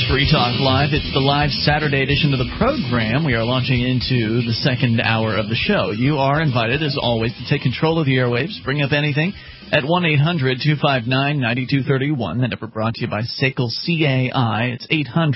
Free Talk Live. It's the live Saturday edition of the program. We are launching into the second hour of the show. You are invited, as always, to take control of the airwaves. Bring up anything at 1-800-259-9231. That number brought to you by SACL CAI. It's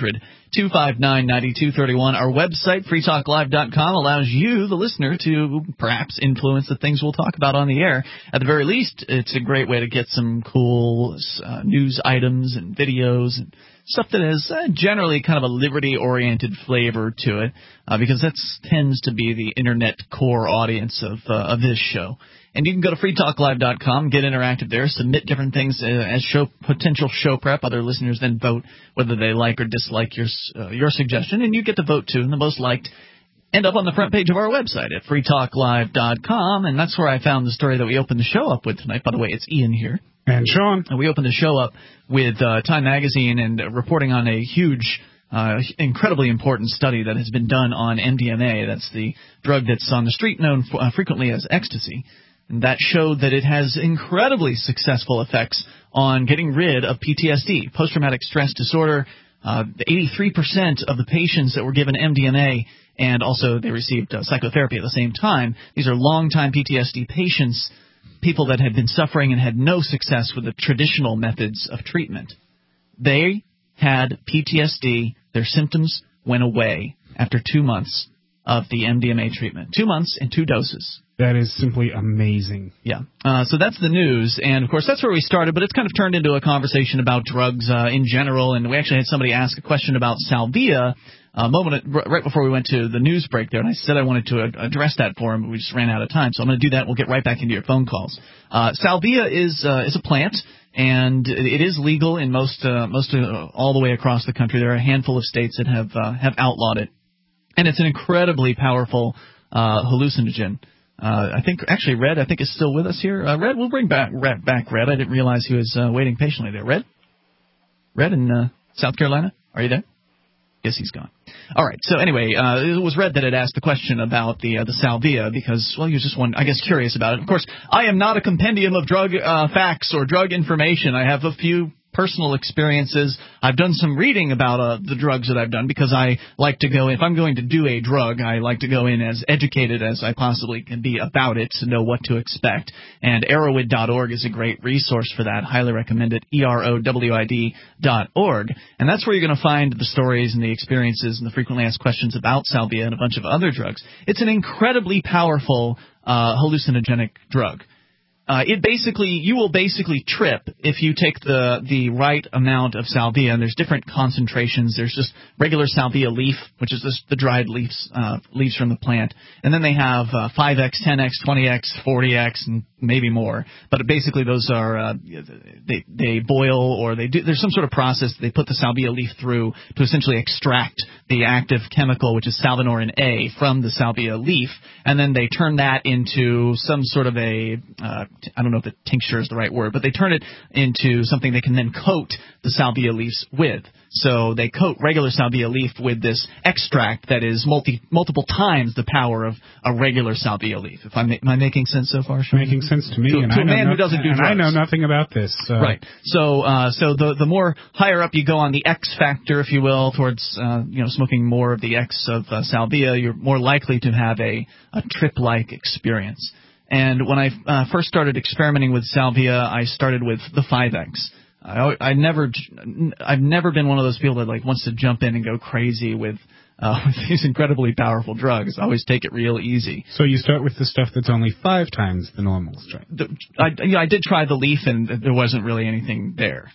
800-259-9231. Our website, freetalklive.com, allows you, the listener, to perhaps influence the things we'll talk about on the air. At the very least, it's a great way to get some cool news items and videos and stuff that has generally kind of a liberty-oriented flavor to it, because that tends to be the internet core audience of this show. And you can go to freetalklive.com, get interactive there, submit different things as potential show prep. Other listeners then vote whether they like or dislike your suggestion, and you get to vote too. And the most liked end up on the front page of our website at freetalklive.com, and that's where I found the story that we opened the show up with tonight. By the way, it's Ian here. And Sean. And we opened the show up with Time Magazine and reporting on a huge, incredibly important study that has been done on MDMA. That's the drug that's on the street known frequently as ecstasy. And that showed that it has incredibly successful effects on getting rid of PTSD, post-traumatic stress disorder. 83% of the patients that were given MDMA and also they received psychotherapy at the same time, these are long-time PTSD patients, people that had been suffering and had no success with the traditional methods of treatment. They had PTSD. Their symptoms went away after 2 months of the MDMA treatment. 2 months and 2 doses. That is simply amazing. Yeah. So that's the news. And, of course, that's where we started, but it's kind of turned into a conversation about drugs in general. And we actually had somebody ask a question about salvia right before we went to the news break there. And I said I wanted to address that for him, but we just ran out of time. So I'm going to do that. We'll get right back into your phone calls. Salvia is a plant, and it is legal in most all the way across the country. There are a handful of states that have outlawed it. And it's an incredibly powerful hallucinogen. I think, actually, Red, I think, is still with us here. Red, we'll bring back Red. I didn't realize he was waiting patiently there. Red in South Carolina? Are you there? Yes, he's gone. All right. So anyway, it was Red that had asked the question about the salvia because, well, he was just curious about it. Of course, I am not a compendium of drug facts or drug information. I have a few personal experiences. I've done some reading about the drugs that I've done because I like to go, if I'm going to do a drug, I like to go in as educated as I possibly can be about it to know what to expect. And Erowid.org is a great resource for that. Highly recommend it, EROWID.org. And that's where you're going to find the stories and the experiences and the frequently asked questions about salvia and a bunch of other drugs. It's an incredibly powerful hallucinogenic drug. You will basically trip if you take the right amount of salvia, and there's different concentrations. There's just regular salvia leaf, which is just the dried leaves from the plant, and then they have 5x, 10x, 20x, 40x, and maybe more. But basically, those are they boil or there's some sort of process they put the salvia leaf through to essentially extract the active chemical, which is salvinorin A, from the salvia leaf, and then they turn that into some sort of I don't know if the tincture is the right word, but they turn it into something they can then coat the salvia leaves with. So they coat regular salvia leaf with this extract that is multiple times the power of a regular salvia leaf. Am I making sense so far, Sean? Making sense to me. To a man who doesn't do drugs. I know nothing about this. Right. So the more higher up you go on the X factor, if you will, towards smoking more of the X of salvia, you're more likely to have a trip-like experience. And when I first started experimenting with salvia, I started with the 5X. I've never been one of those people that wants to jump in and go crazy with these incredibly powerful drugs. I always take it real easy. So you start with the stuff that's only 5 times the normal strength. I did try the leaf, and there wasn't really anything there.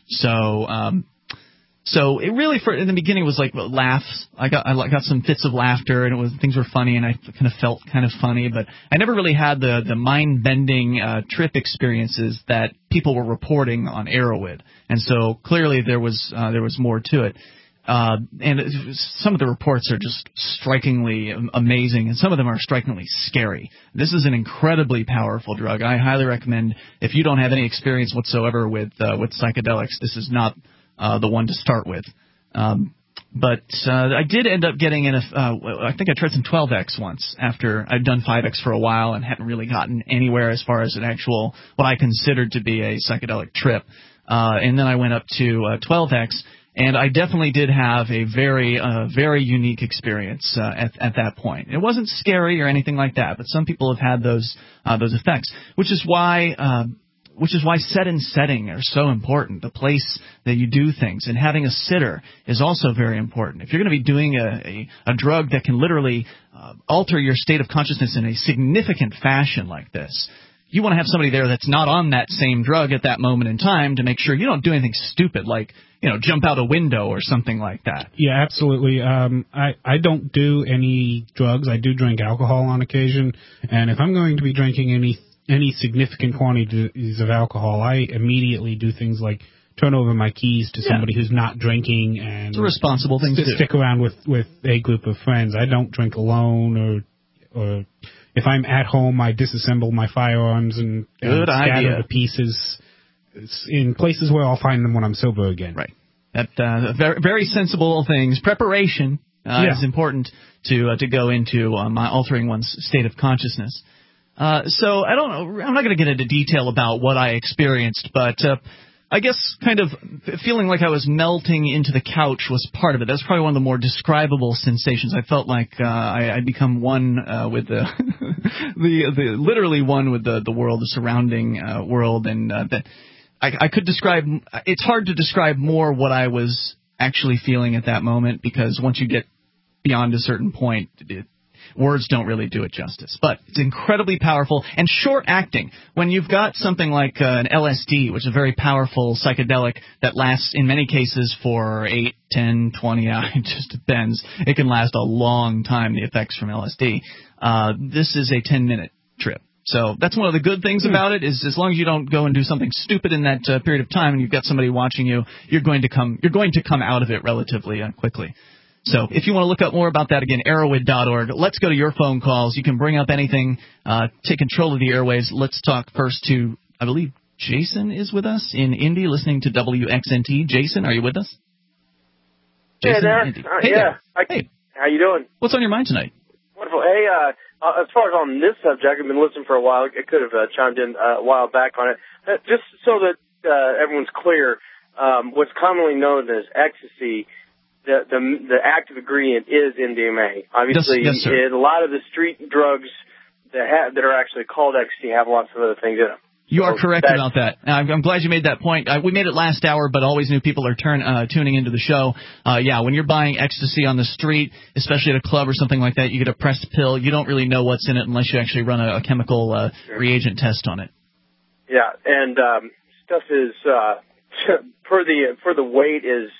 So it really, in the beginning, was like laughs. I got some fits of laughter, and things were funny, and I kind of felt kind of funny. But I never really had the mind-bending trip experiences that people were reporting on Erowid. And so clearly there was more to it. And some of the reports are just strikingly amazing, and some of them are strikingly scary. This is an incredibly powerful drug. I highly recommend, if you don't have any experience whatsoever with psychedelics, this is not the one to start with. But I did end up getting I think I tried some 12X once after I'd done 5X for a while and hadn't really gotten anywhere as far as an actual, what I considered to be a psychedelic trip. And then I went up to 12X, And I definitely did have a very unique experience at that point. It wasn't scary or anything like that, but some people have had those effects, which is why set and setting are so important. The place that you do things, and having a sitter is also very important. If you're going to be doing a drug that can literally alter your state of consciousness in a significant fashion like this, you want to have somebody there that's not on that same drug at that moment in time to make sure you don't do anything stupid like, jump out a window or something like that. Yeah, absolutely. I don't do any drugs. I do drink alcohol on occasion, and if I'm going to be drinking any significant quantities of alcohol, I immediately do things like turn over my keys to somebody who's not drinking, and it's a responsible thing to do. Stick around with a group of friends. I don't drink alone, or if I'm at home, I disassemble my firearms and scatter the pieces in places where I'll find them when I'm sober again. Right. That very, very sensible things. Preparation is important to go into altering one's state of consciousness. So I don't know. I'm not going to get into detail about what I experienced, but I guess kind of feeling like I was melting into the couch was part of it. That's probably one of the more describable sensations. I felt like I'd become one with the literally one with the world, the surrounding world, and that I could describe. It's hard to describe more what I was actually feeling at that moment, because once you get beyond a certain point, words don't really do it justice. But it's incredibly powerful and short-acting. When you've got something like an LSD, which is a very powerful psychedelic that lasts, in many cases, for 8, 10, 20 hours, it just depends. It can last a long time, the effects from LSD. This is a 10-minute trip. So that's one of the good things about it, is as long as you don't go and do something stupid in that period of time and you've got somebody watching you, you're going to come out of it relatively quickly. So if you want to look up more about that, again, Erowid.org. Let's go to your phone calls. You can bring up anything, take control of the airwaves. Let's talk first to, I believe, Jason is with us in Indy, listening to WXNT. Jason, are you with us? Jason, hey there. Hey. How you doing? What's on your mind tonight? Wonderful. Hey, as far as on this subject, I've been listening for a while. I could have chimed in a while back on it. Just so that everyone's clear, what's commonly known as ecstasy, the active ingredient is MDMA. Obviously, yes, a lot of the street drugs that are actually called ecstasy have lots of other things in them. You are correct about that. I'm glad you made that point. We made it last hour, but always new people are tuning into the show. When you're buying ecstasy on the street, especially at a club or something like that, you get a pressed pill. You don't really know what's in it unless you actually run a chemical reagent test on it. Yeah, and stuff is for the weight is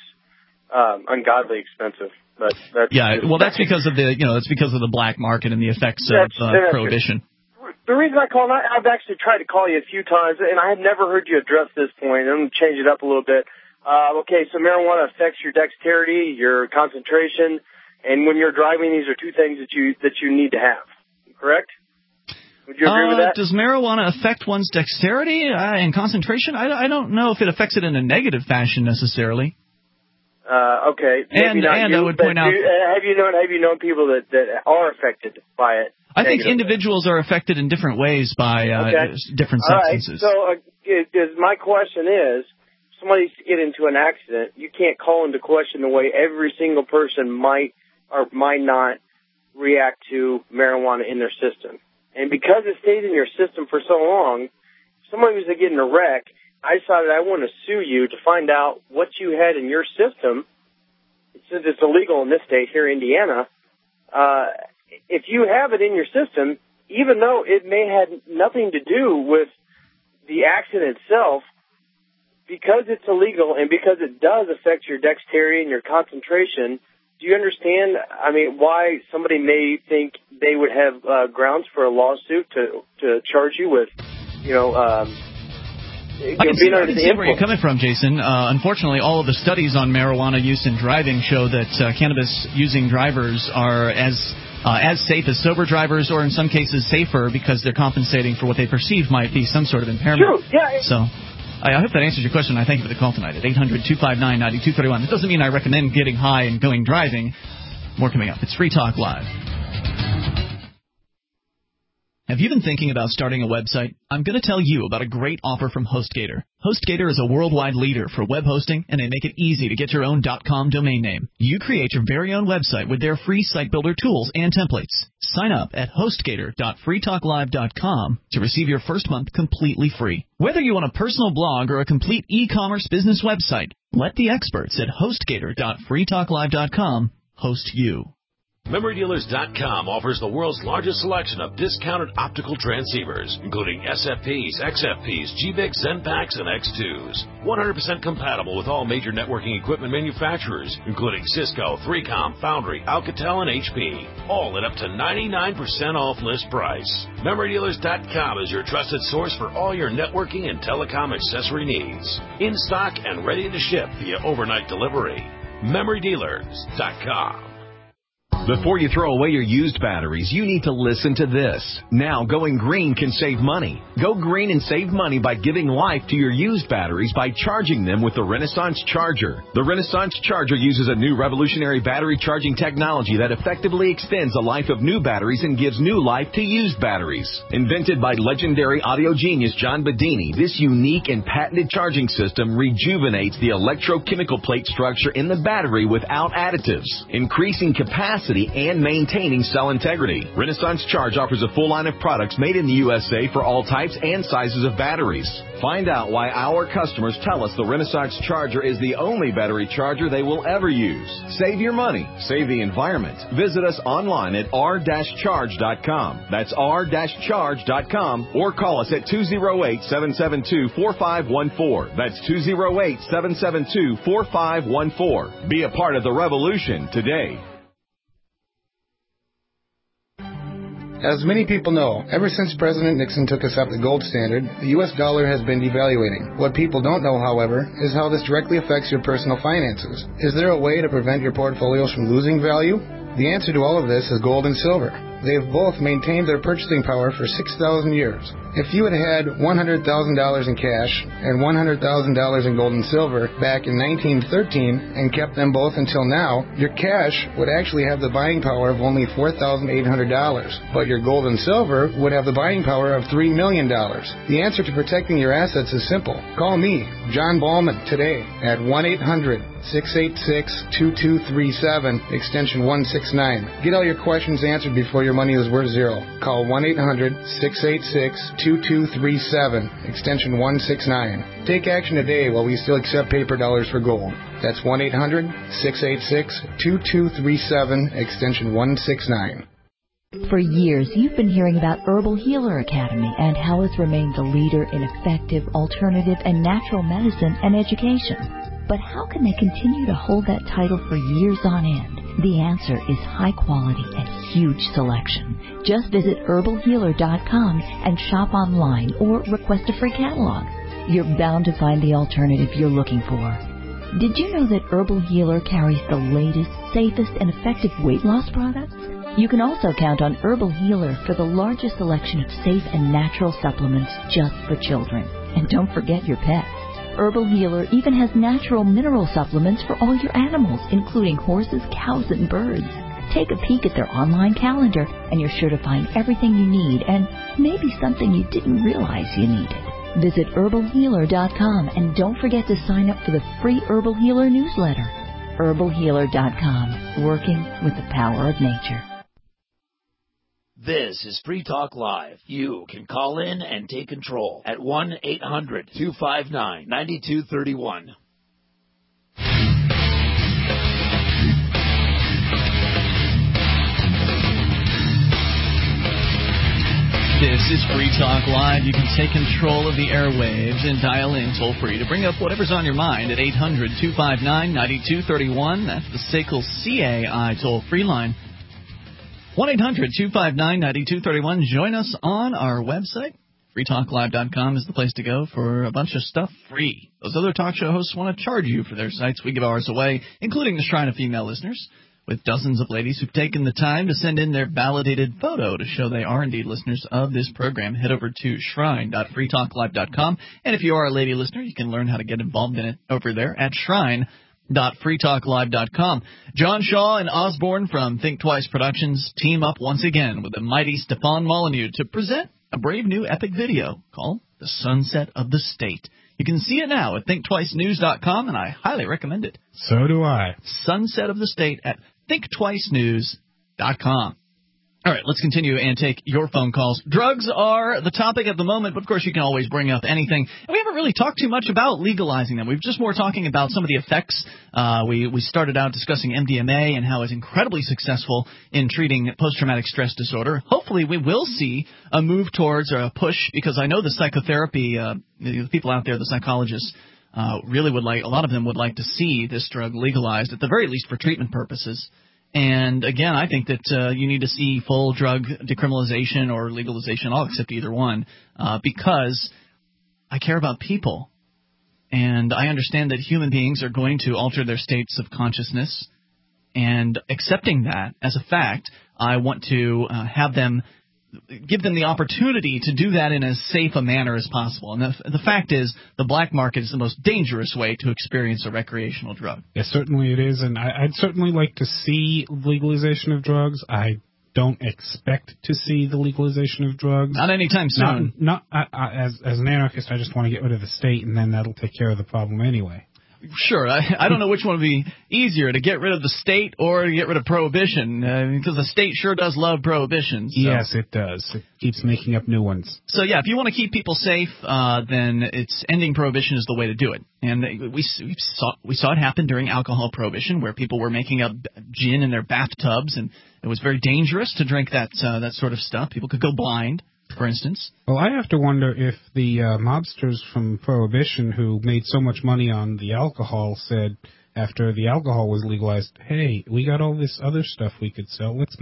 ungodly expensive. But that's because of the black market and the effects of prohibition. The reason I called, I've actually tried to call you a few times, and I had never heard you address this point. I'm going to change it up a little bit. Okay, so marijuana affects your dexterity, your concentration, and when you're driving, these are two things that you need to have. Correct? Would you agree with that? Does marijuana affect one's dexterity and concentration? I don't know if it affects it in a negative fashion necessarily. Okay. And I would point out, have you known people that are affected by it? I think individuals are affected in different ways by different substances. All right. So my question is, somebody get into an accident, you can't call into question the way every single person might or might not react to marijuana in their system. And because it stayed in your system for so long, if somebody was to get in a wreck, I decided I want to sue you to find out what you had in your system. Since it's illegal in this state here in Indiana, if you have it in your system, even though it may have nothing to do with the accident itself, because it's illegal and because it does affect your dexterity and your concentration, do you understand, why somebody may think they would have grounds for a lawsuit to charge you with, I can see where you're coming from, Jason. Unfortunately, all of the studies on marijuana use in driving show that cannabis-using drivers are as safe as sober drivers, or in some cases safer, because they're compensating for what they perceive might be some sort of impairment. True, yeah. So I hope that answers your question. I thank you for the call tonight at 800-259-9231. It doesn't mean I recommend getting high and going driving. More coming up. It's Free Talk Live. Have you been thinking about starting a website? I'm going to tell you about a great offer from HostGator. HostGator is a worldwide leader for web hosting, and they make it easy to get your own .com domain name. You create your very own website with their free site builder tools and templates. Sign up at HostGator.freetalklive.com to receive your first month completely free. Whether you want a personal blog or a complete e-commerce business website, let the experts at HostGator.freetalklive.com host you. MemoryDealers.com offers the world's largest selection of discounted optical transceivers, including SFPs, XFPs, GBICs, ZenPaks, and X2s. 100% compatible with all major networking equipment manufacturers, including Cisco, 3Com, Foundry, Alcatel, and HP. All at up to 99% off list price. MemoryDealers.com is your trusted source for all your networking and telecom accessory needs. In stock and ready to ship via overnight delivery. MemoryDealers.com. Before you throw away your used batteries, you need to listen to this. Now, going green can save money. Go green and save money by giving life to your used batteries by charging them with the Renaissance Charger. The Renaissance Charger uses a new revolutionary battery charging technology that effectively extends the life of new batteries and gives new life to used batteries. Invented by legendary audio genius John Bedini, this unique and patented charging system rejuvenates the electrochemical plate structure in the battery without additives, increasing capacity and maintaining cell integrity. Renaissance Charge offers a full line of products made in the USA for all types and sizes of batteries. Find out why our customers tell us the Renaissance Charger is the only battery charger they will ever use. Save your money. Save the environment. Visit us online at r-charge.com. That's r-charge.com, or call us at 208-772-4514. That's 208-772-4514. Be a part of the revolution today. As many people know, ever since President Nixon took us up the gold standard, the U.S. dollar has been devaluating. What people don't know, however, is how this directly affects your personal finances. Is there a way to prevent your portfolios from losing value? The answer to all of this is gold and silver. They have both maintained their purchasing power for 6,000 years. If you had had $100,000 in cash and $100,000 in gold and silver back in 1913 and kept them both until now, your cash would actually have the buying power of only $4,800, but your gold and silver would have the buying power of $3 million. The answer to protecting your assets is simple. Call me, John Ballman, today at 1-800-686-2237, extension 169. Get all your questions answered before your money is worth zero. Call 1-800-686-2237, extension 169. Take action today while we still accept paper dollars for gold. That's 1-800-686-2237, extension 169. For years, you've been hearing about Herbal Healer Academy and how it's remained the leader in effective, alternative, and natural medicine and education. But how can they continue to hold that title for years on end? The answer is high quality and huge selection. Just visit herbalhealer.com and shop online or request a free catalog. You're bound to find the alternative you're looking for. Did you know that Herbal Healer carries the latest, safest, and effective weight loss products? You can also count on Herbal Healer for the largest selection of safe and natural supplements just for children. And don't forget your pets. Herbal Healer even has natural mineral supplements for all your animals, including horses, cows, and birds. Take a peek at their online calendar, and you're sure to find everything you need and maybe something you didn't realize you needed. Visit herbalhealer.com and don't forget to sign up for the free Herbal Healer newsletter. herbalhealer.com, working with the power of nature. This is Free Talk Live. You can call in and take control at 1-800-259-9231. This is Free Talk Live. You can take control of the airwaves and dial in toll-free to bring up whatever's on your mind at 800-259-9231. That's the SACL CAI toll-free line. 1-800-259-9231. Join us on our website. FreeTalkLive.com is the place to go for a bunch of stuff free. Those other talk show hosts want to charge you for their sites. We give ours away, including the Shrine of Female Listeners, with dozens of ladies who've taken the time to send in their validated photo to show they are indeed listeners of this program. Head over to shrine.freetalklive.com. And if you are a lady listener, you can learn how to get involved in it over there at shrine.freetalklive.com. www.freetalklive.com. John Shaw and Osborne from Think Twice Productions team up once again with the mighty Stefan Molyneux to present a brave new epic video called The Sunset of the State. You can see it now at thinktwicenews.com, and I highly recommend it. So do I. Sunset of the State at thinktwicenews.com. All right, let's continue and take your phone calls. Drugs are the topic at the moment, but of course you can always bring up anything. And we haven't really talked too much about legalizing them. We've just more talking about some of the effects. We started out discussing MDMA and how it's incredibly successful in treating post-traumatic stress disorder. Hopefully we will see a move towards or a push, because I know the psychotherapy, the people out there, the psychologists, really would like, a lot of them would like to see this drug legalized, at the very least for treatment purposes. And again, I think that you need to see full drug decriminalization or legalization. I'll accept either one because I care about people. And I understand that human beings are going to alter their states of consciousness. And accepting that as a fact, I want to have them give them the opportunity to do that in as safe a manner as possible. And the fact is, the black market is the most dangerous way to experience a recreational drug. Yes, certainly it is, and I'd certainly like to see legalization of drugs. I don't expect to see the legalization of drugs. Not anytime soon. As an anarchist, I just want to get rid of the state, and then that'll take care of the problem anyway. Sure. I don't know which one would be easier, to get rid of the state or to get rid of prohibition, because the state sure does love prohibition. So. Yes, it does. It keeps making up new ones. So, yeah, if you want to keep people safe, then it's ending prohibition is the way to do it. And we saw it happen during alcohol prohibition, where people were making up gin in their bathtubs, and it was very dangerous to drink that sort of stuff. People could go blind, for instance. Well, I have to wonder if the mobsters from Prohibition who made so much money on the alcohol said, after the alcohol was legalized, hey, we got all this other stuff we could sell. Let's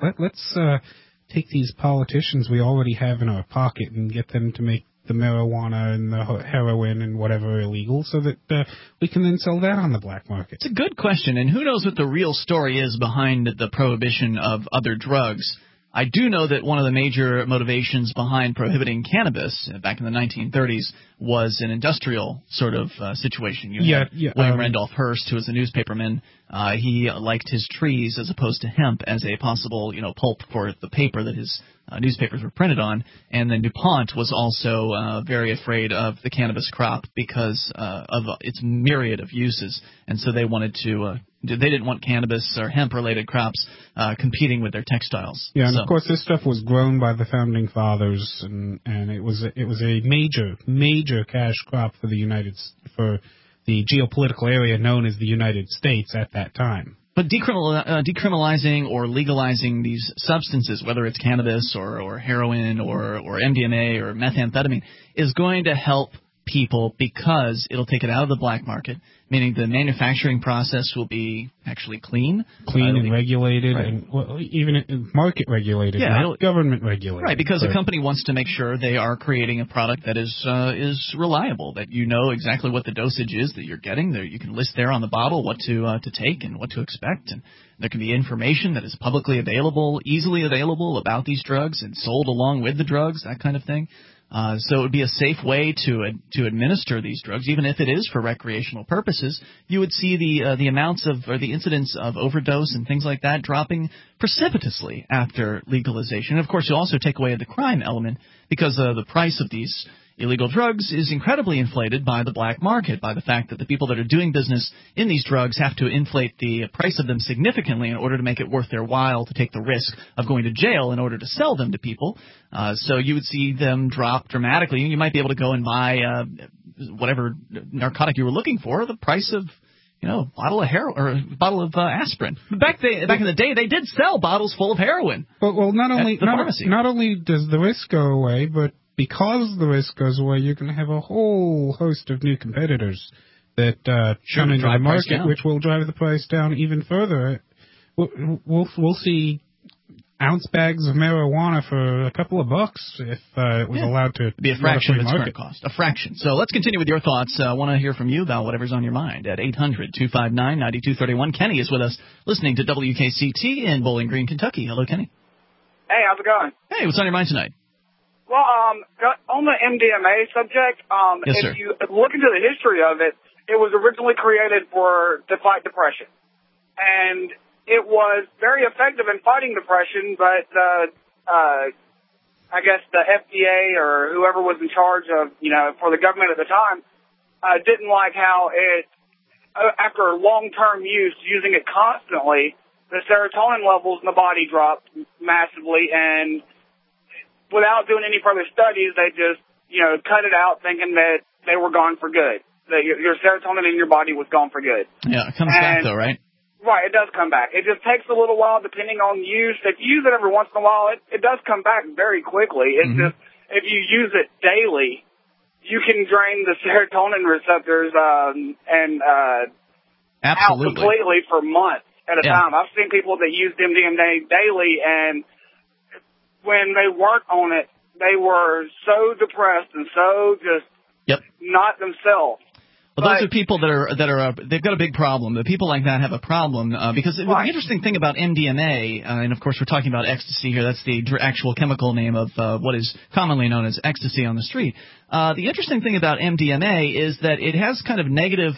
take these politicians we already have in our pocket and get them to make the marijuana and the heroin and whatever illegal, so that we can then sell that on the black market. It's a good question, and who knows what the real story is behind the prohibition of other drugs. I do know that one of the major motivations behind prohibiting cannabis back in the 1930s was an industrial sort of situation. William Randolph Hearst, who was a newspaperman, he liked his trees as opposed to hemp as a possible, pulp for the paper that his newspapers were printed on. And then DuPont was also very afraid of the cannabis crop because of its myriad of uses, and so they wanted to. They didn't want cannabis or hemp-related crops competing with their textiles. Yeah, and of course this stuff was grown by the founding fathers, and it was a major cash crop for the geopolitical area known as the United States at that time. But decriminalizing or legalizing these substances, whether it's cannabis or heroin or MDMA or methamphetamine, is going to help people because it'll take it out of the black market, meaning the manufacturing process will be actually clean and regulated, right. And even market regulated, not government regulated. Right, because a company wants to make sure they are creating a product that is reliable, that you know exactly what the dosage is that you're getting. There, you can list there on the bottle what to take and what to expect, and there can be information that is publicly available, easily available about these drugs and sold along with the drugs, that kind of thing. So it would be a safe way to administer these drugs, even if it is for recreational purposes. You would see the amounts of or the incidence of overdose and things like that dropping precipitously after legalization. And of course, you also take away the crime element because the price of these illegal drugs is incredibly inflated by the black market, by the fact that the people that are doing business in these drugs have to inflate the price of them significantly in order to make it worth their while to take the risk of going to jail in order to sell them to people. So you would see them drop dramatically. You might be able to go and buy whatever narcotic you were looking for, the price of a bottle of heroin or a bottle of aspirin. Back in the day, they did sell bottles full of heroin. Well, not only does the risk go away, but because the risk goes away, you're going to have a whole host of new competitors that come into the market, which will drive the price down even further. We'll see ounce bags of marijuana for a couple of bucks if it was allowed to be a fraction of its current cost. A fraction. So let's continue with your thoughts. I want to hear from you about whatever's on your mind at 800-259-9231. Kenny is with us, listening to WKCT in Bowling Green, Kentucky. Hello, Kenny. Hey, how's it going? Hey, what's on your mind tonight? Well, on the MDMA subject, yes, sir. if you look into the history of it, it was originally created to fight depression. And it was very effective in fighting depression, but I guess the FDA or whoever was in charge of, for the government at the time, didn't like how it, after long-term use, using it constantly, the serotonin levels in the body dropped massively, and without doing any further studies, they just, cut it out thinking that they were gone for good, that your serotonin in your body was gone for good. Yeah, it comes back though, right? Right, it does come back. It just takes a little while depending on use. If you use it every once in a while, it does come back very quickly. It's just, if you use it daily, you can drain the serotonin receptors out completely for months at a time. I've seen people that use MDMA daily, and when they work on it, they were so depressed and so just not themselves. Well, those are people they've got a big problem. The people like that have a problem because the interesting thing about MDMA, and of course we're talking about ecstasy here, that's the actual chemical name of what is commonly known as ecstasy on the street. The interesting thing about MDMA is that it has kind of negative.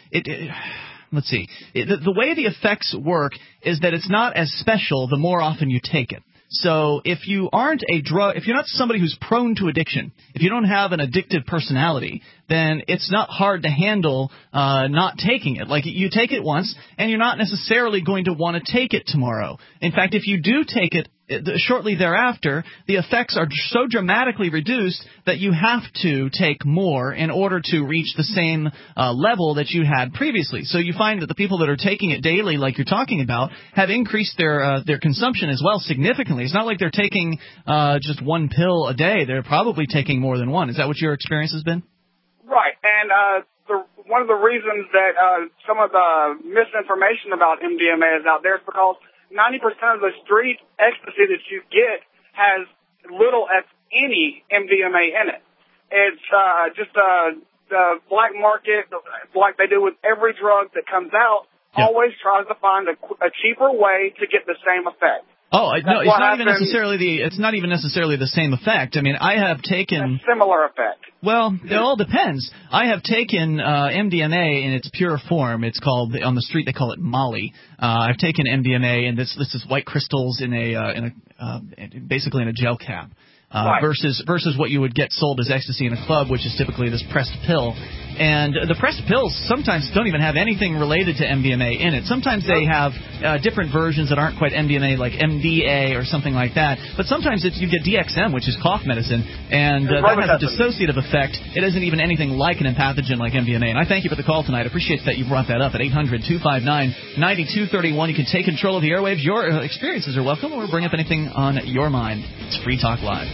Let's see. The way the effects work is that it's not as special the more often you take it. So if you aren't if you're not somebody who's prone to addiction, if you don't have an addictive personality, then it's not hard to handle not taking it. Like, you take it once, and you're not necessarily going to want to take it tomorrow. In fact, if you do take it shortly thereafter, the effects are so dramatically reduced that you have to take more in order to reach the same level that you had previously. So you find that the people that are taking it daily, like you're talking about, have increased their consumption as well significantly. It's not like they're taking just one pill a day. They're probably taking more than one. Is that what your experience has been? Right, and one of the reasons that some of the misinformation about MDMA is out there is because 90% of the street ecstasy that you get has little, if any, MDMA in it. It's just the black market, like they do with every drug that comes out, always tries to find a cheaper way to get the same effect. Oh, no, it's not even necessarily the same effect. I mean, I have taken a similar effect. Well, it all depends. I have taken MDMA in its pure form. It's called, on the street they call it Molly. I've taken MDMA, and this is white crystals in basically in a gel cap. Versus what you would get sold as ecstasy in a club, which is typically this pressed pill. And the pressed pills sometimes don't even have anything related to MDMA in it. Sometimes they have different versions that aren't quite MDMA, like MDA or something like that. But sometimes you get DXM, which is cough medicine, and that has a dissociative effect. It isn't even anything like an empathogen like MDMA. And I thank you for the call tonight. I appreciate that you brought that up at 800-259-9231. You can take control of the airwaves. Your experiences are welcome, or bring up anything on your mind. It's Free Talk Live.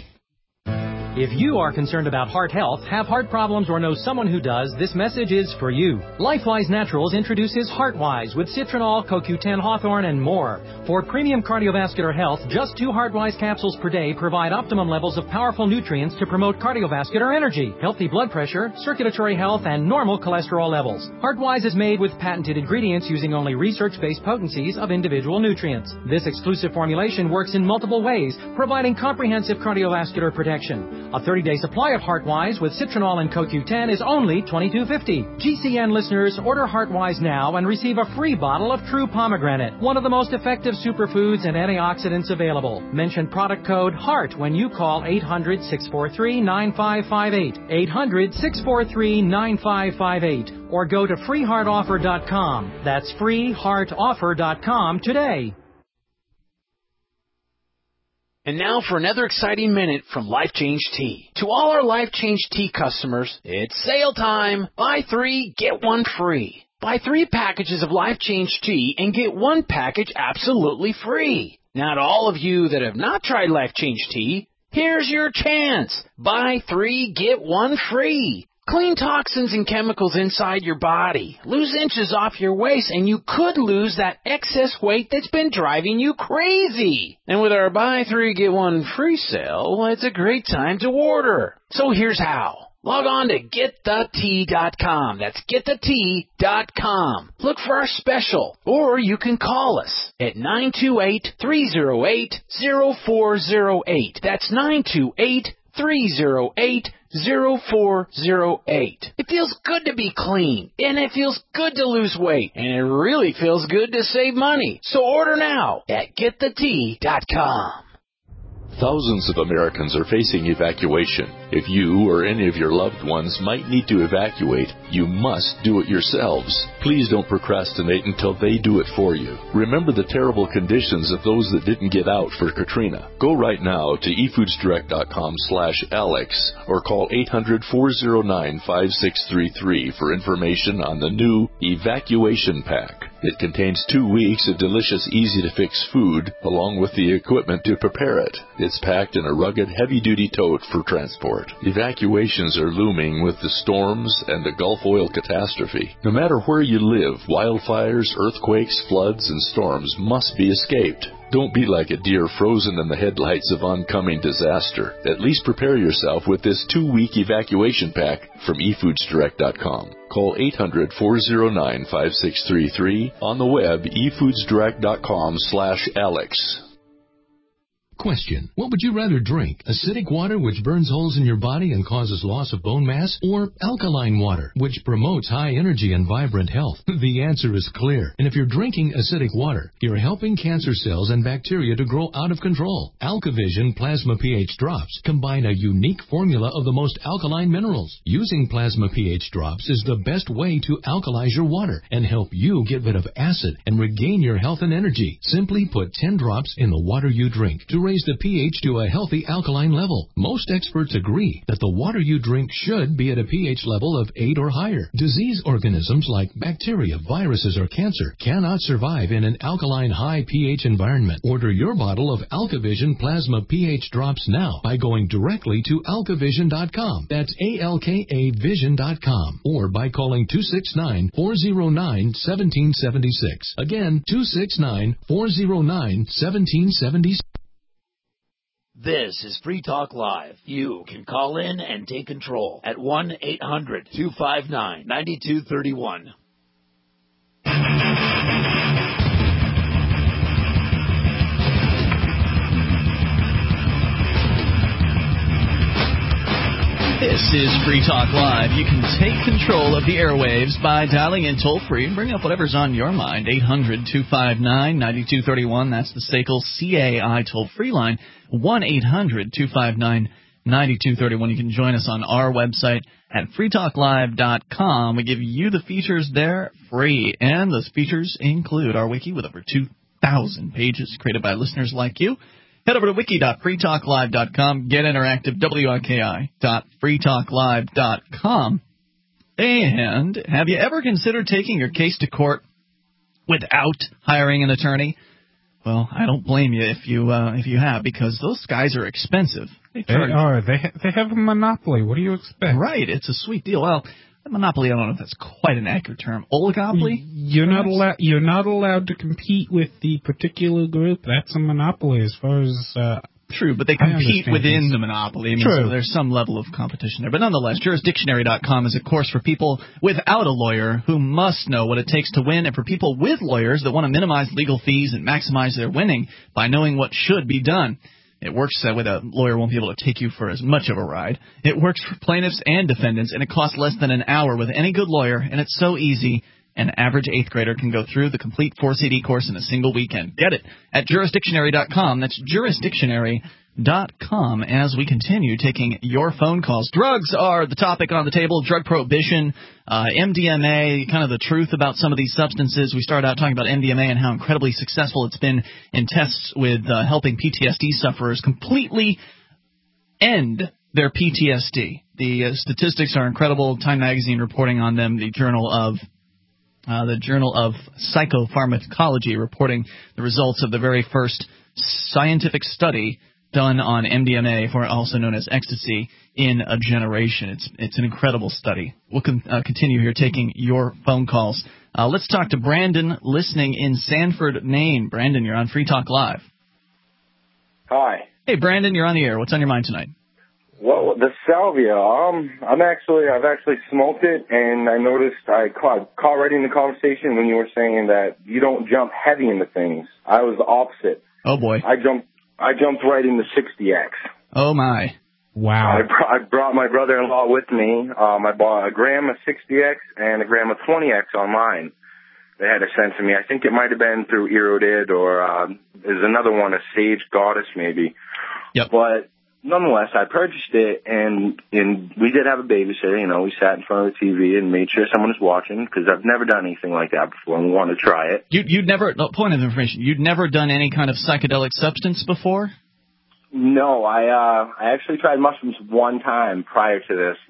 If you are concerned about heart health, have heart problems, or know someone who does, this message is for you. LifeWise Naturals introduces HeartWise with Citronol, CoQ10, Hawthorne, and more. For premium cardiovascular health, just 2 HeartWise capsules per day provide optimum levels of powerful nutrients to promote cardiovascular energy, healthy blood pressure, circulatory health, and normal cholesterol levels. HeartWise is made with patented ingredients using only research-based potencies of individual nutrients. This exclusive formulation works in multiple ways, providing comprehensive cardiovascular protection. A 30-day supply of HeartWise with Citronol and CoQ10 is only $22.50. GCN listeners, order HeartWise now and receive a free bottle of True Pomegranate, one of the most effective superfoods and antioxidants available. Mention product code HEART when you call 800-643-9558. 800-643-9558. Or go to freeheartoffer.com. That's freeheartoffer.com today. And now for another exciting minute from Life Change Tea. To all our Life Change Tea customers, it's sale time. Buy 3, get 1 free. Buy 3 packages of Life Change Tea and get 1 package absolutely free. Now to all of you that have not tried Life Change Tea, here's your chance. Buy 3, get 1 free. Clean toxins and chemicals inside your body. Lose inches off your waist, and you could lose that excess weight that's been driving you crazy. And with our buy 3, get 1 free sale, it's a great time to order. So here's how. Log on to GetTheTea.com. That's GetTheTea.com. Look for our special, or you can call us at 928-308-0408. That's 928-308-0408. 0408. It feels good to be clean, and it feels good to lose weight, and it really feels good to save money. So order now at GetTheT.com. Thousands of Americans are facing evacuation. If you or any of your loved ones might need to evacuate, you must do it yourselves. Please don't procrastinate until they do it for you. Remember the terrible conditions of those that didn't get out for Katrina. Go right now to efoodsdirect.com/Alex or call 800-409-5633 for information on the new Evacuation Pack. It contains 2 weeks of delicious, easy-to-fix food, along with the equipment to prepare it. It's packed in a rugged, heavy-duty tote for transport. Evacuations are looming with the storms and the Gulf oil catastrophe. No matter where you live, wildfires, earthquakes, floods, and storms must be escaped. Don't be like a deer frozen in the headlights of oncoming disaster. At least prepare yourself with this 2-week evacuation pack from efoodsdirect.com. Call 800-409-5633. On the web, efoodsdirect.com/Alex. Question. What would you rather drink? Acidic water, which burns holes in your body and causes loss of bone mass? Or alkaline water, which promotes high energy and vibrant health? The answer is clear. And if you're drinking acidic water, you're helping cancer cells and bacteria to grow out of control. AlkaVision Plasma pH Drops combine a unique formula of the most alkaline minerals. Using Plasma pH Drops is the best way to alkalize your water and help you get rid of acid and regain your health and energy. Simply put 10 drops in the water you drink to raise the pH to a healthy alkaline level. Most experts agree that the water you drink should be at a pH level of 8 or higher. Disease organisms like bacteria, viruses, or cancer cannot survive in an alkaline high pH environment. Order your bottle of AlkaVision Plasma pH Drops now by going directly to alkavision.com. That's ALKAvision.com. Or by calling 269-409-1776. Again, 269-409-1776. This is Free Talk Live. You can call in and take control at 1-800-259-9231. This is Free Talk Live. You can take control of the airwaves by dialing in toll-free and bring up whatever's on your mind. 800-259-9231. That's the SACL CAI toll-free line. 1-800-259-9231. You can join us on our website at freetalklive.com. We give you the features there free. And those features include our wiki with over 2,000 pages created by listeners like you. Head over to wiki.freetalklive.com. Get interactive, wiki.freetalklive.com. And have you ever considered taking your case to court without hiring an attorney? Well, I don't blame you if you have, because those guys are expensive. They are. They have a monopoly. What do you expect? Right. It's a sweet deal. Well, monopoly, I don't know if that's quite an accurate term. Oligopoly? You're not allowed to compete with the particular group. That's a monopoly as far as true, but they compete within the monopoly. I mean, true. So there's some level of competition there. But nonetheless, jurisdictionary.com is a course for people without a lawyer who must know what it takes to win, and for people with lawyers that want to minimize legal fees and maximize their winning by knowing what should be done. It works that way. A lawyer won't be able to take you for as much of a ride. It works for plaintiffs and defendants, and it costs less than an hour with any good lawyer, and it's so easy. An average 8th grader can go through the complete 4-CD course in a single weekend. Get it at jurisdictionary.com. That's jurisdictionary.com as we continue taking your phone calls. Drugs are the topic on the table. Drug prohibition, MDMA, kind of the truth about some of these substances. We started out talking about MDMA and how incredibly successful it's been in tests with helping PTSD sufferers completely end their PTSD. The statistics are incredible. Time Magazine reporting on them. The Journal of Psychopharmacology reporting the results of the very first scientific study done on MDMA, also known as ecstasy, in a generation. It's an incredible study. We'll continue here taking your phone calls. Let's talk to Brandon, listening in Sanford, Maine. Brandon, you're on Free Talk Live. Hi. Hey, Brandon, you're on the air. What's on your mind tonight? Well, the salvia, I've actually smoked it, and I noticed I caught right in the conversation when you were saying that you don't jump heavy into things. I was the opposite. Oh boy. I jumped right into 60X. Oh my. Wow. I brought my brother-in-law with me. I bought a gram of 60X and a gram of 20X online. They had to send to me. I think it might have been through Erodid or there's another one, a Sage Goddess maybe. Yep. But nonetheless, I purchased it, and we did have a babysitter. You know, we sat in front of the TV and made sure someone was watching because I've never done anything like that before, and we wanted to try it. You'd never, no, point of information, you'd never done any kind of psychedelic substance before? No, I actually tried mushrooms one time prior to this.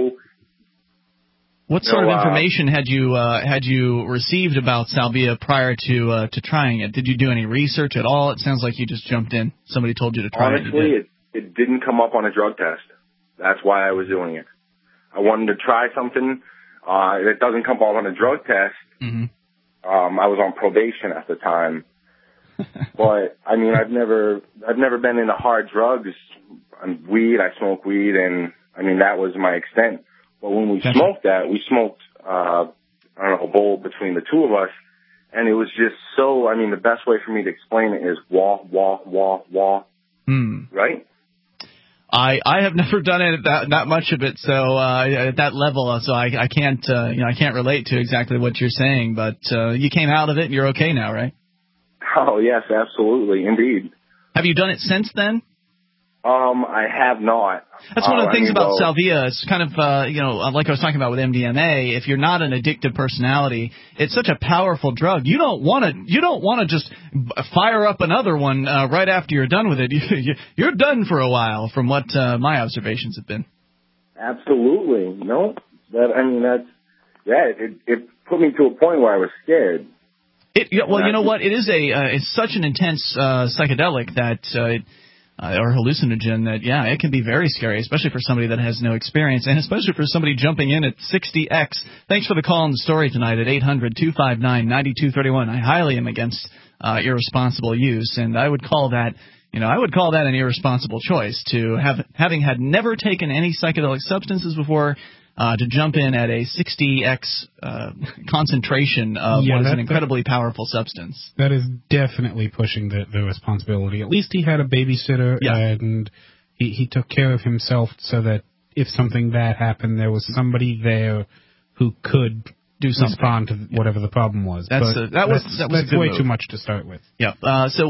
What sort of information had you received about salvia prior to trying it? Did you do any research at all? It sounds like you just jumped in. Somebody told you to try it. Honestly, it didn't come up on a drug test. That's why I was doing it. I wanted to try something. It doesn't come up on a drug test. Mm-hmm. I was on probation at the time. But I mean, I've never been into hard drugs. Weed, I smoke weed, and I mean that was my extent. But when we smoked that, we smoked I don't know, a bowl between the two of us, and it was just so. I mean, the best way for me to explain it is wah wah wah wah. Right? I have never done it that much of it, so at that level, so I can't I can't relate to exactly what you're saying. But you came out of it, and you're okay now, right? Oh, yes, absolutely, indeed. Have you done it since then? I have not. That's one of the things about salvia. It's kind of, like I was talking about with MDMA. If you're not an addictive personality, it's such a powerful drug. You don't want to just fire up another one right after you're done with it. You're done for a while, from what my observations have been. Absolutely. No, it put me to a point where I was scared. Well, you know what? It is it's such an intense psychedelic that or hallucinogen that, it can be very scary, especially for somebody that has no experience, and especially for somebody jumping in at 60X. Thanks for the call and the story tonight at 800-259-9231. I highly am against irresponsible use, and I would call that an irresponsible choice to having had never taken any psychedelic substances before. To jump in at a 60X concentration of what is an incredibly powerful substance. That is definitely pushing the responsibility. At least he had a babysitter, and he took care of himself so that if something bad happened, there was somebody there who could respond to whatever the problem was. That's way too much to start with. Yep. So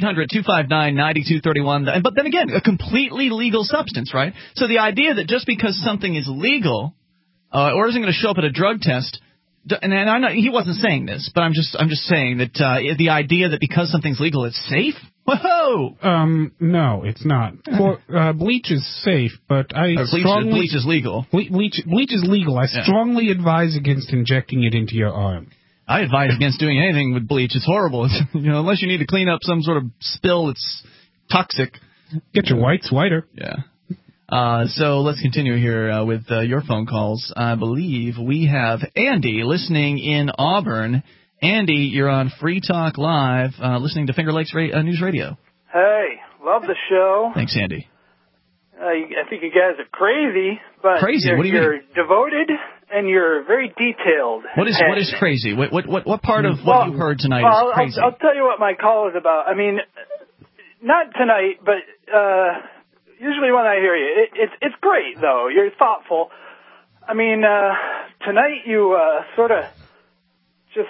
800-259-9231. But then again, a completely legal substance, right? So the idea that just because something is legal or isn't going to show up at a drug test, and I know he wasn't saying this, but I'm just saying that the idea that because something's legal, it's safe. Whoa! No, it's not. Bleach is safe, but bleach is legal. Bleach is legal. I strongly advise against injecting it into your arm. I advise against doing anything with bleach. It's horrible. Unless you need to clean up some sort of spill that's toxic. Get your whites whiter. Yeah. So let's continue here with your phone calls. I believe we have Andy listening in Auburn. Andy, you're on Free Talk Live, listening to Finger Lakes News Radio. Hey, love the show. Thanks, Andy. I think you guys are crazy, but crazy? What do you mean? You're devoted and you're very detailed. What is crazy? What part of what you heard tonight is crazy? I'll tell you what my call is about. I mean, not tonight, but usually when I hear you, it's great though. You're thoughtful. I mean, tonight you sort of just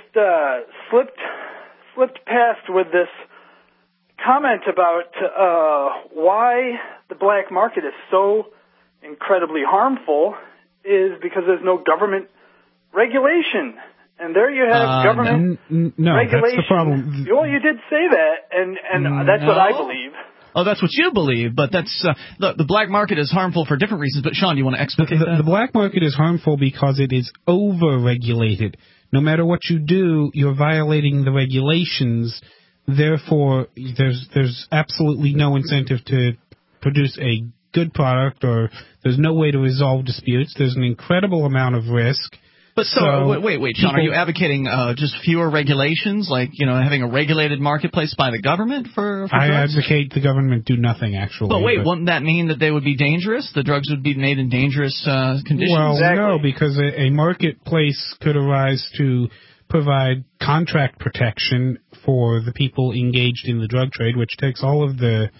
slipped past with this comment about why the black market is so incredibly harmful is because there's no government regulation. And there you have government regulation. That's the problem. Well, you did say that, and that's what I believe. Oh, that's what you believe, but that's the black market is harmful for different reasons. But, Sean, do you want to explicate that? The black market is harmful because it is over-regulated. No matter what you do, you're violating the regulations. Therefore, there's absolutely no incentive to produce a good product, or there's no way to resolve disputes. There's an incredible amount of risk. But wait, Sean, are you advocating just fewer regulations, like having a regulated marketplace by the government for I drugs? advocate the government do nothing, actually. But wouldn't that mean that they would be dangerous? The drugs would be made in dangerous conditions? Well, no, because a marketplace could arise to provide contract protection for the people engaged in the drug trade, which takes all of the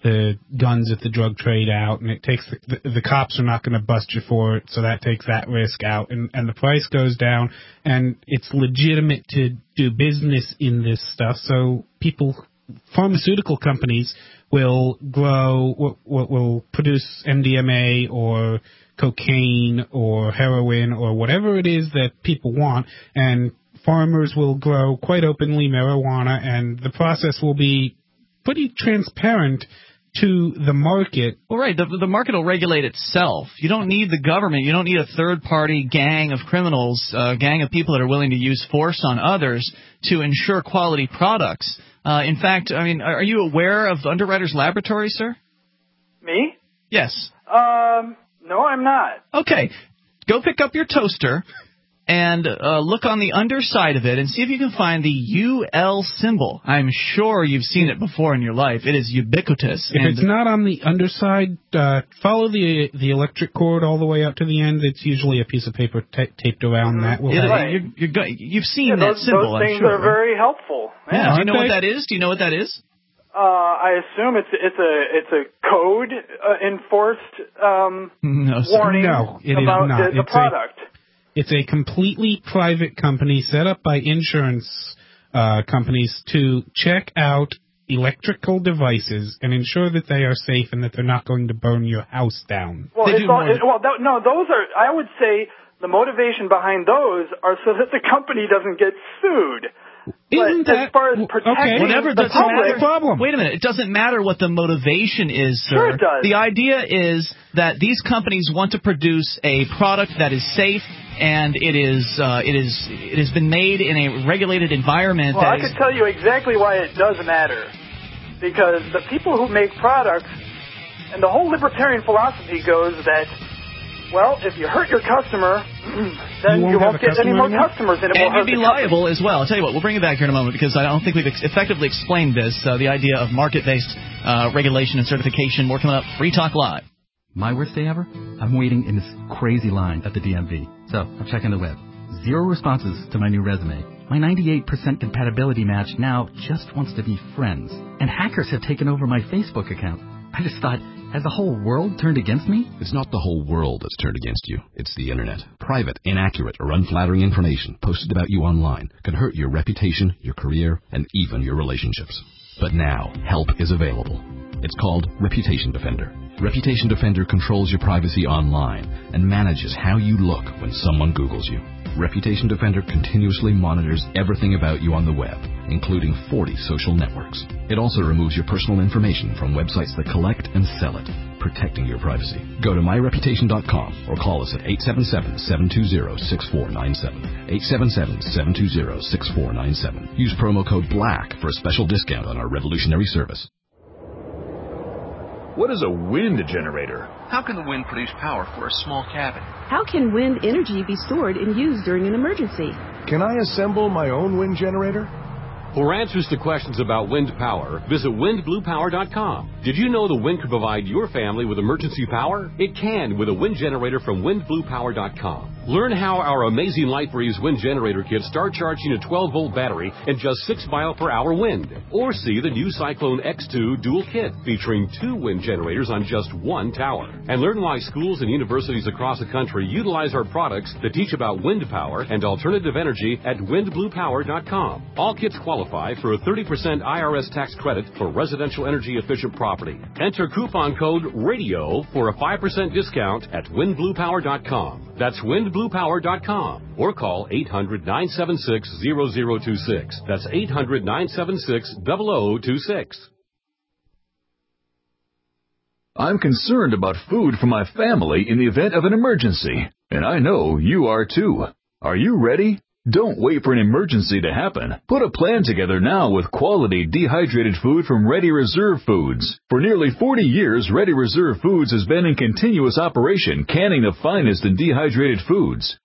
the guns at the drug trade out, and it takes the cops are not going to bust you for it, so that takes that risk out, and the price goes down, and it's legitimate to do business in this stuff. So pharmaceutical companies will grow, will produce MDMA or cocaine or heroin or whatever it is that people want, and farmers will grow quite openly marijuana, and the process will be pretty transparent to the market. Well, right. The market will regulate itself. You don't need the government. You don't need a third-party gang of criminals, gang of people that are willing to use force on others to ensure quality products. In fact, I mean, are you aware of Underwriters Laboratories, sir? Me? Yes. No, I'm not. Okay. Go pick up your toaster and look on the underside of it and see if you can find the UL symbol. I'm sure you've seen it before in your life. It is ubiquitous. If it's not on the underside, follow the electric cord all the way out to the end. It's usually a piece of paper taped around that. You've seen that symbol, those things I'm sure. are very helpful. Yeah. Do you know what that is? Do you know what that is? I assume it's a code enforced warning about the product. It's a completely private company set up by insurance companies to check out electrical devices and ensure that they are safe and that they're not going to burn your house down. Well, those are. I would say the motivation behind those are so that the company doesn't get sued. Isn't as far as protecting the public, problem? Wait a minute. It doesn't matter what the motivation is, sir. Sure it does. The idea is that these companies want to produce a product that is safe, and it has been made in a regulated environment. Well, I could tell you exactly why it does matter. Because the people who make products, and the whole libertarian philosophy goes that, well, if you hurt your customer, then you won't get any more customers, and it won't hurt you'd be liable as well. I'll tell you what, we'll bring it back here in a moment because I don't think we've effectively explained this, the idea of market-based regulation and certification. More coming up. Free Talk Live. My worst day ever? I'm waiting in this crazy line at the DMV. So I'm checking the web. 0 responses to my new resume. My 98% compatibility match now just wants to be friends. And hackers have taken over my Facebook account. I just thought, has the whole world turned against me? It's not the whole world that's turned against you. It's the Internet. Private, inaccurate, or unflattering information posted about you online can hurt your reputation, your career, and even your relationships. But now, help is available. It's called Reputation Defender. Reputation Defender controls your privacy online and manages how you look when someone Googles you. Reputation Defender continuously monitors everything about you on the web, including 40 social networks. It also removes your personal information from websites that collect and sell it, protecting your privacy. Go to myreputation.com or call us at 877-720-6497. 877-720-6497. Use promo code BLACK for a special discount on our revolutionary service. What is a wind generator? How can the wind produce power for a small cabin? How can wind energy be stored and used during an emergency? Can I assemble my own wind generator? For answers to questions about wind power, visit windbluepower.com. Did you know the wind could provide your family with emergency power? It can with a wind generator from windbluepower.com. Learn how our amazing LightBreeze wind generator kits start charging a 12-volt battery in just 6 mile-per-hour wind. Or see the new Cyclone X2 dual kit featuring 2 wind generators on just 1 tower. And learn why schools and universities across the country utilize our products to teach about wind power and alternative energy at windbluepower.com. All kits qualify for a 30% IRS tax credit for residential energy efficient property. Enter coupon code RADIO for a 5% discount at windbluepower.com. That's windbluepower.com or call 800-976-0026. That's 800-976-0026. I'm concerned about food for my family in the event of an emergency, and I know you are too. Are you ready? Don't wait for an emergency to happen. Put a plan together now with quality dehydrated food from Ready Reserve Foods. For nearly 40 years, Ready Reserve Foods has been in continuous operation, canning the finest in dehydrated foods.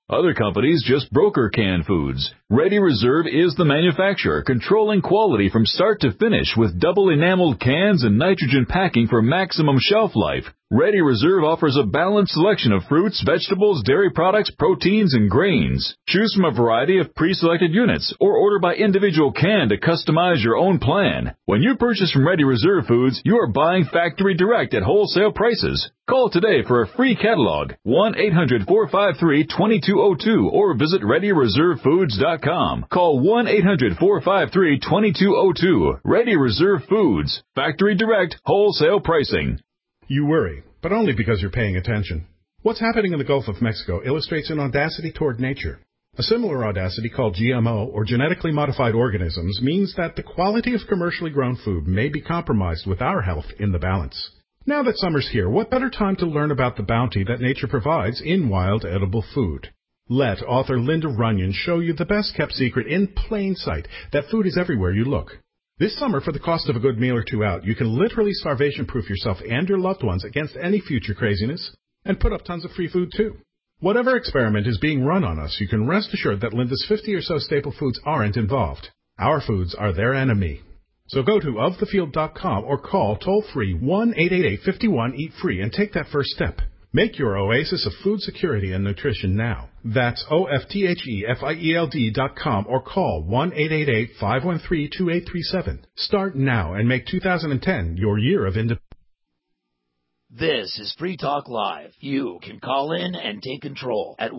Other companies just broker canned foods. Ready Reserve is the manufacturer, controlling quality from start to finish with double enameled cans and nitrogen packing for maximum shelf life. Ready Reserve offers a balanced selection of fruits, vegetables, dairy products, proteins, and grains. Choose from a variety of pre-selected units or order by individual can to customize your own plan. When you purchase from Ready Reserve Foods, you are buying factory direct at wholesale prices. Call today for a free catalog, 1-800-453-2202, or visit ReadyReserveFoods.com. Call 1-800-453-2202. Ready Reserve Foods. Factory direct, wholesale pricing. You worry, but only because you're paying attention. What's happening in the Gulf of Mexico illustrates an audacity toward nature. A similar audacity called GMO, or genetically modified organisms, means that the quality of commercially grown food may be compromised with our health in the balance. Now that summer's here, what better time to learn about the bounty that nature provides in wild edible food? Let author Linda Runyon show you the best-kept secret in plain sight, that food is everywhere you look. This summer, for the cost of a good meal or two out, you can literally starvation-proof yourself and your loved ones against any future craziness, and put up tons of free food, too. Whatever experiment is being run on us, you can rest assured that Linda's 50 or so staple foods aren't involved. Our foods are their enemy. So go to ofthefield.com or call toll-free 1-888-51-EAT-FREE and take that first step. Make your oasis of food security and nutrition now. That's OFTHEFIELD.com or call 1-888-513-2837. Start now and make 2010 your year of independence. This is Free Talk Live. You can call in and take control at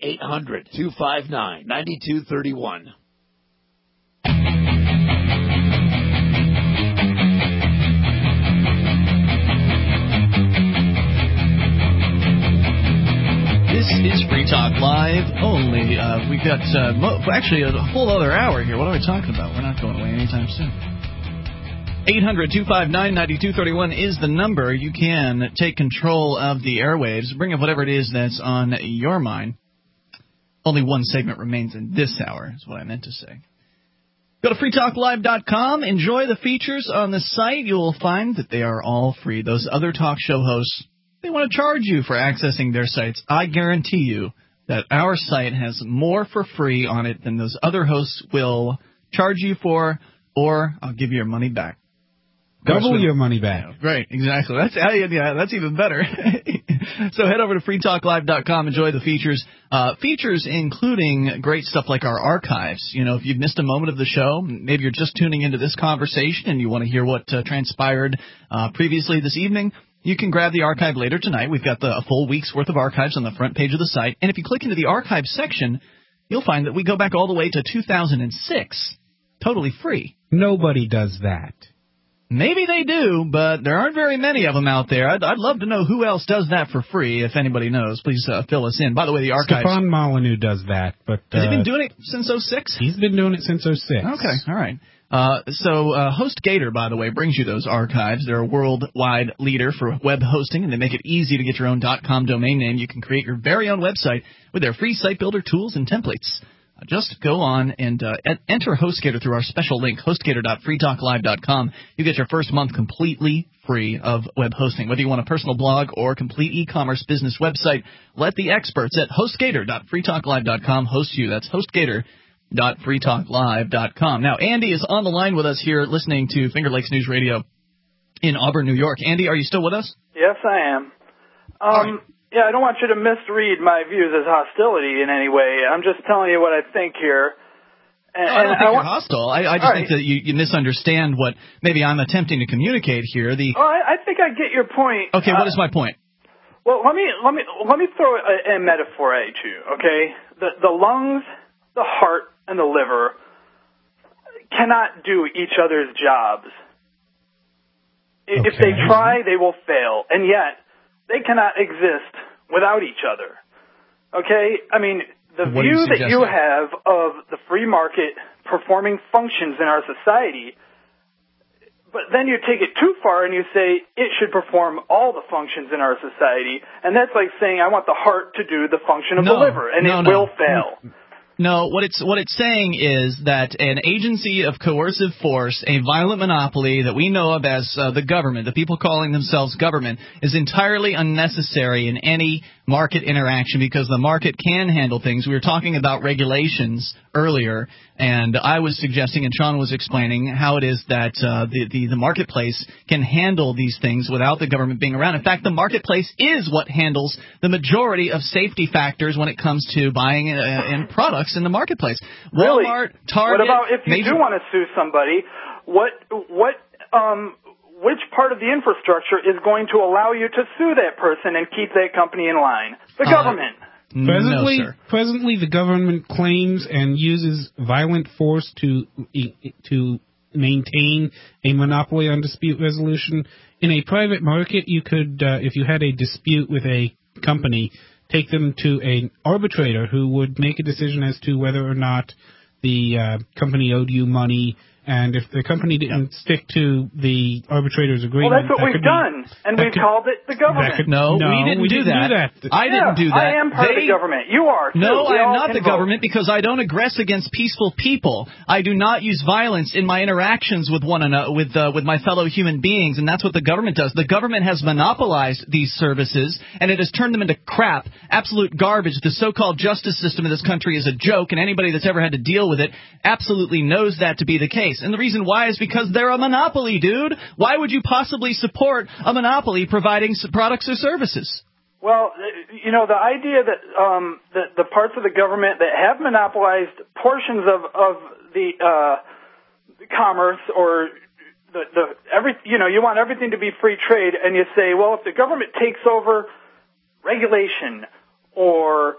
1-800-259-9231. This is Free Talk Live only. We've got actually a whole other hour here. What are we talking about? We're not going away anytime soon. 800-259-9231 is the number. You can take control of the airwaves. Bring up whatever it is that's on your mind. Only one segment remains in this hour, is what I meant to say. Go to freetalklive.com. Enjoy the features on the site. You will find that they are all free. Those other talk show hosts, they want to charge you for accessing their sites. I guarantee you that our site has more for free on it than those other hosts will charge you for, or I'll give you your money back. Double your money back. Right, exactly. That's even better. So head over to freetalklive.com. Enjoy the features. Features including great stuff like our archives. You know, if you've missed a moment of the show, maybe you're just tuning into this conversation and you want to hear what transpired previously this evening, you can grab the archive later tonight. We've got a full week's worth of archives on the front page of the site. And if you click into the archive section, you'll find that we go back all the way to 2006. Totally free. Nobody does that. Maybe they do, but there aren't very many of them out there. I'd love to know who else does that for free. If anybody knows, please fill us in. By the way, the archives... Stefan Molyneux does that, but... Has he been doing it since 06? He's been doing it since 06. Okay, all right. So HostGator, by the way, brings you those archives. They're a worldwide leader for web hosting, and they make it easy to get your own .com domain name. You can create your very own website with their free site builder tools and templates. Just go on and enter HostGator through our special link, hostgator.freetalklive.com. You get your first month completely free of web hosting. Whether you want a personal blog or complete e-commerce business website, let the experts at hostgator.freetalklive.com host you. That's hostgator.freetalklive.com. Now, Andy is on the line with us here listening to Finger Lakes News Radio in Auburn, New York. Andy, are you still with us? Yes, I am. Yeah, I don't want you to misread my views as hostility in any way. I'm just telling you what I think here. And I don't think you're hostile. I just think that you misunderstand what maybe I'm attempting to communicate here. I think I get your point. Okay, what is my point? Well, let me throw a metaphor at you. Okay, the lungs, the heart, and the liver cannot do each other's jobs. If they try, they will fail, and yet they cannot exist without each other. Okay? I mean, the view that you have of the free market performing functions in our society, but then you take it too far and you say it should perform all the functions in our society, and that's like saying I want the heart to do the function of the liver, and it will fail. No, what it's saying is that an agency of coercive force, a violent monopoly that we know of as the government, the people calling themselves government, is entirely unnecessary in any market interaction because the market can handle things. We were talking about regulations earlier, and I was suggesting, and Sean was explaining, how it is that the marketplace can handle these things without the government being around. In fact, the marketplace is what handles the majority of safety factors when it comes to buying in products in the marketplace. Really? Walmart, Target. What about if you do want to sue somebody? Which part of the infrastructure is going to allow you to sue that person and keep that company in line? The government. Presently, the government claims and uses violent force to maintain a monopoly on dispute resolution. In a private market, you could, if you had a dispute with a company, take them to an arbitrator who would make a decision as to whether or not the company owed you money. And if the company didn't stick to the arbitrator's agreement... Well, that's what we've done, and we've called it the government. No, we didn't do that. I didn't do that. I am part of the government. You are, too. No, I am not the government because I don't aggress against peaceful people. I do not use violence in my interactions with one another, with my fellow human beings, and that's what the government does. The government has monopolized these services, and it has turned them into crap, absolute garbage. The so-called justice system in this country is a joke, and anybody that's ever had to deal with it absolutely knows that to be the case. And the reason why is because they're a monopoly, dude. Why would you possibly support a monopoly providing products or services? Well, you know, the idea that the parts of the government that have monopolized portions of the commerce or you want everything to be free trade, and you say, well, if the government takes over regulation or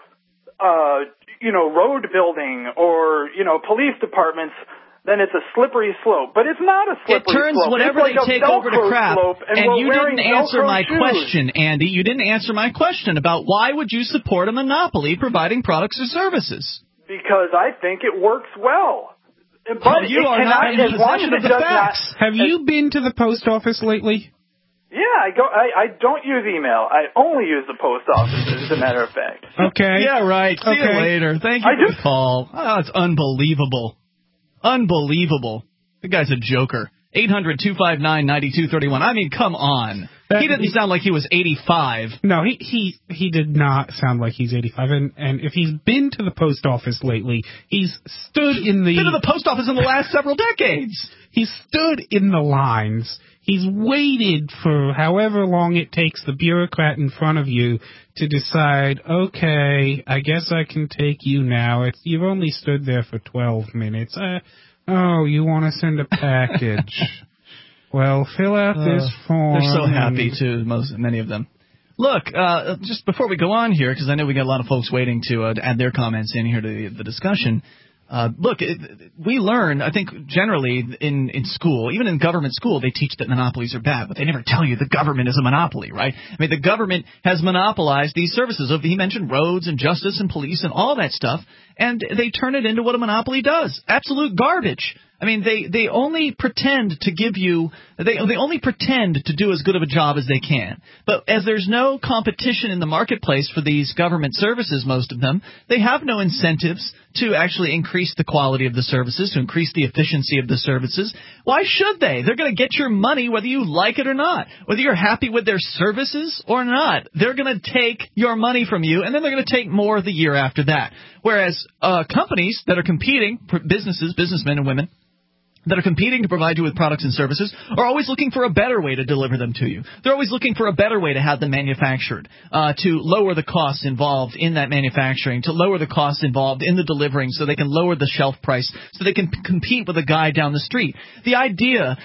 road building or police departments, then it's a slippery slope. But it's not a slippery slope. It turns whatever they take over to crap. And you didn't answer my question, Andy. You didn't answer my question about why would you support a monopoly providing products or services? Because I think it works well. But you are not in possession of the facts. Have you been to the post office lately? Yeah, I don't use email. I only use the post office, as a matter of fact. Okay. Yeah, right. See you later. Thank you for the call. Oh, it's unbelievable. Unbelievable. The guy's a joker. 800-259-9231. I mean, come on. He didn't sound like he was 85. No, he did not sound like he's 85. And if he's been to the post office lately, he's stood in the... Been to the post office in the last several decades. He's stood in the lines. He's waited for however long it takes the bureaucrat in front of you to decide, okay, I guess I can take you now. You've only stood there for 12 minutes. You want to send a package. Well, fill out this form. They're so happy, too, many of them. Look, just before we go on here, because I know we got a lot of folks waiting to add their comments in here to the discussion. Look, we learn, I think, generally in school, even in government school, they teach that monopolies are bad, but they never tell you the government is a monopoly, right? I mean, the government has monopolized these services. He mentioned roads and justice and police and all that stuff, and they turn it into what a monopoly does. Absolute garbage. I mean, they only pretend to give you they only pretend to do as good of a job as they can. But as there's no competition in the marketplace for these government services, most of them, they have no incentives to actually increase the quality of the services, to increase the efficiency of the services. Why should they? They're going to get your money whether you like it or not. Whether you're happy with their services or not, they're going to take your money from you, and then they're going to take more the year after that. Whereas companies that are competing, businessmen and women, that are competing to provide you with products and services are always looking for a better way to deliver them to you. They're always looking for a better way to have them manufactured, to lower the costs involved in that manufacturing, to lower the costs involved in the delivering so they can lower the shelf price, so they can compete with a guy down the street. The idea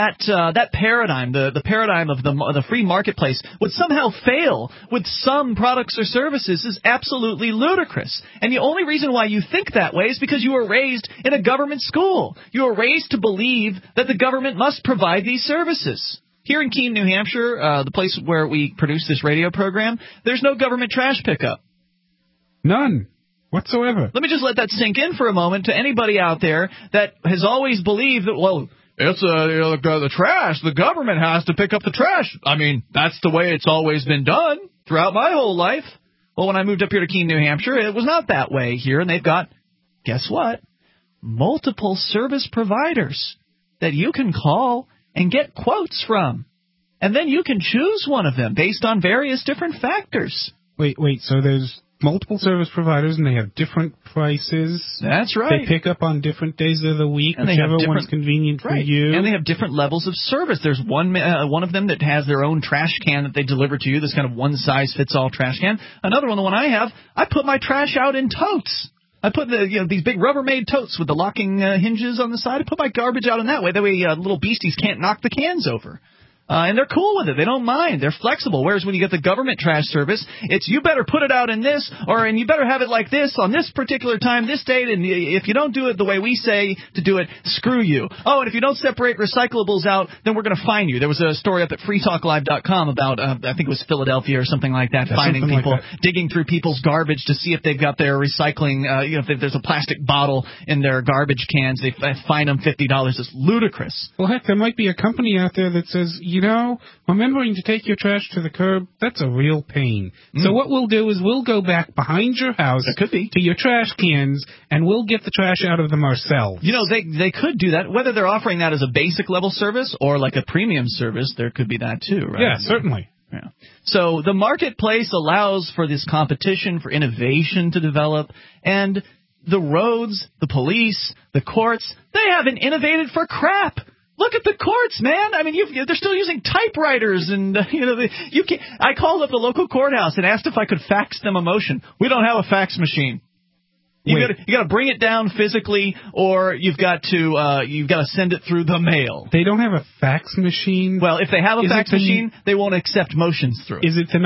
that paradigm, the paradigm of the free marketplace, would somehow fail with some products or services is absolutely ludicrous. And the only reason why you think that way is because you were raised in a government school. You were raised to believe that the government must provide these services. Here in Keene, New Hampshire, the place where we produce this radio program, there's no government trash pickup. None whatsoever. Let me just let that sink in for a moment to anybody out there that has always believed that, well, it's the trash. The government has to pick up the trash. I mean, that's the way it's always been done throughout my whole life. Well, when I moved up here to Keene, New Hampshire, it was not that way here, and they've got guess what? Multiple service providers that you can call and get quotes from. And then you can choose one of them based on various different factors. Wait, so there's multiple service providers and they have different prices? That's right. They pick up on different days of the week, and whichever one's convenient for you. And they have different levels of service. There's one of them that has their own trash can that they deliver to you, this kind of one-size-fits-all trash can. Another one, the one I have, I put my trash out in totes. I put these big Rubbermaid totes with the locking hinges on the side. I put my garbage out in that way. That way little beasties can't knock the cans over. And they're cool with it. They don't mind. They're flexible. Whereas when you get the government trash service, it's you better put it out in this, and you better have it like this on this particular time, this date, and if you don't do it the way we say to do it, screw you. Oh, and if you don't separate recyclables out, then we're going to fine you. There was a story up at freetalklive.com about, I think it was Philadelphia or something like that, finding people, digging through people's garbage to see if they've got their recycling, if there's a plastic bottle in their garbage cans, they fine them $50. It's ludicrous. Well, heck, there might be a company out there that says, remembering to take your trash to the curb, that's a real pain. So what we'll do is we'll go back behind your house to your trash cans, and we'll get the trash out of them ourselves. They could do that. Whether they're offering that as a basic level service or like a premium service, there could be that too, right? Yeah, certainly. Yeah. So the marketplace allows for this competition, for innovation to develop, and the roads, the police, the courts, they haven't innovated for crap. Look at the courts, man. I mean, they're still using typewriters, and you can't. I called up the local courthouse and asked if I could fax them a motion. We don't have a fax machine. You got to bring it down physically, or you've got to send it through the mail. They don't have a fax machine? Well, if they have a fax machine, they won't accept motions through. Is it the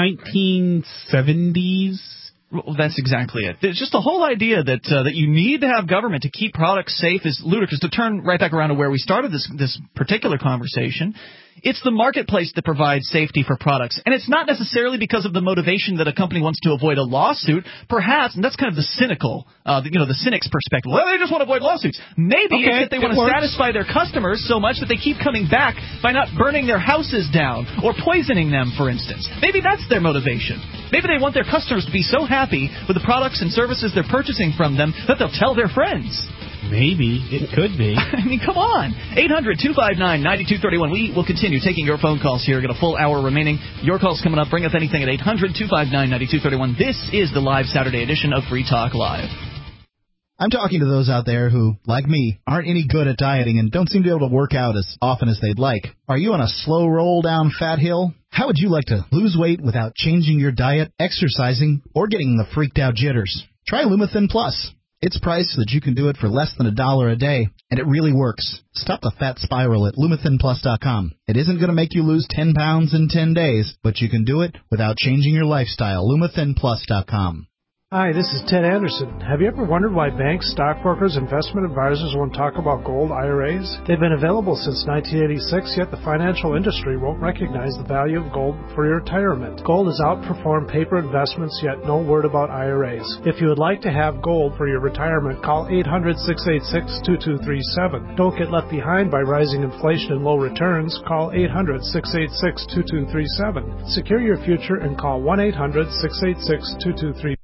1970s? Well, that's exactly it. It's just the whole idea that you need to have government to keep products safe is ludicrous. To turn right back around to where we started this particular conversation, it's the marketplace that provides safety for products. And it's not necessarily because of the motivation that a company wants to avoid a lawsuit. Perhaps, and that's kind of the cynical, the cynic's perspective. Well, they just want to avoid lawsuits. Maybe it's that they want to satisfy their customers so much that they keep coming back by not burning their houses down or poisoning them, for instance. Maybe that's their motivation. Maybe they want their customers to be so happy with the products and services they're purchasing from them that they'll tell their friends. Maybe. It could be. I mean, come on. 800-259-9231. We will continue taking your phone calls here. We've got a full hour remaining. Your calls coming up. Bring up anything at 800-259-9231. This is the live Saturday edition of Free Talk Live. I'm talking to those out there who, like me, aren't any good at dieting and don't seem to be able to work out as often as they'd like. Are you on a slow roll down fat hill? How would you like to lose weight without changing your diet, exercising, or getting the freaked out jitters? Try Lumithin Plus. It's priced so that you can do it for less than $1 a day, and it really works. Stop the fat spiral at LumithinPlus.com. It isn't going to make you lose 10 pounds in 10 days, but you can do it without changing your lifestyle. LumithinPlus.com. Hi, this is Ted Anderson. Have you ever wondered why banks, stockbrokers, investment advisors won't talk about gold IRAs? They've been available since 1986, yet the financial industry won't recognize the value of gold for your retirement. Gold has outperformed paper investments, yet no word about IRAs. If you would like to have gold for your retirement, call 800-686-2237. Don't get left behind by rising inflation and low returns. Call 800-686-2237. Secure your future and call 1-800-686-2237.